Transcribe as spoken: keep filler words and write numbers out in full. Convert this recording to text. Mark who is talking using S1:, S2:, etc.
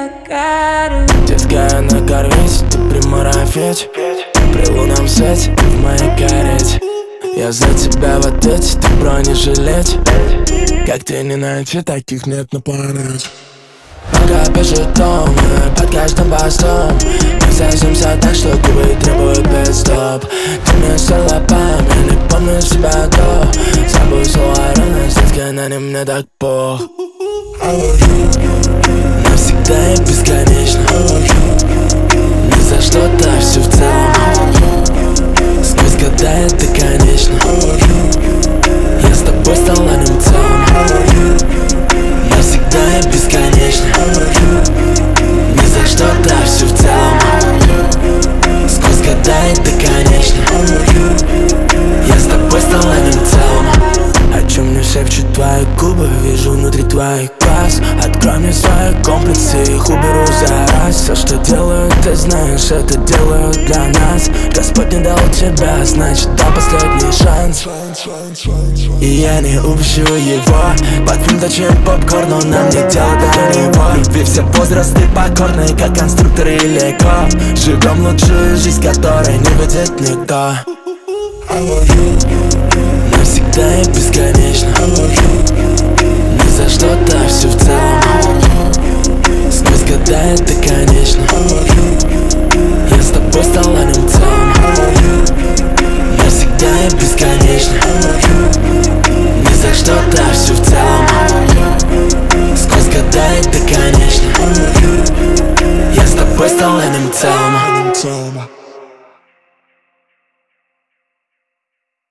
S1: Детка, я на корвете, ты примарафеть. При лунном свете ты в моей карете. Я за тебя в ответе, ты бронежилет. Как ты не найти, таких нет на планете. Пока бежит дом, под каждым постом мы сосемся так, что губы требуют пит-стоп. Ты мне стерла память, не помню себя до. Забыл слова рано, детка, на не мне так пох. Навсегда и бесконечно. Ни за что-то, все в целом. Сквозь года это конечно. Я с тобой стал одним целым. Навсегда и бесконечно. Ни за что-то, все в целом. Сквозь года это конечно. Я с тобой стал одним целым. О чем мне шепчут твои губы, вижу внутри твоих глаз. Открой мне свои комплексы, их уберу за раз. Все, что делаю, ты знаешь, это делаю для нас. Господь не дал тебя, значит дал последний шанс. И я не упущу его. Под фильм точим попкорн, но нам не дело до него. Любви все возрасты покорны, как конструкторы и лего. Живем лучшую жизнь, которой не видит никто. Навсегда и бесконечно. Ни за что-то, все в целом. Сквозь года это конечно. Я с тобой стал одним целым. Навсегда и бесконечно. Ни за что-то, все в целом. Сквозь года это конечно. Я с тобой стал одним целым.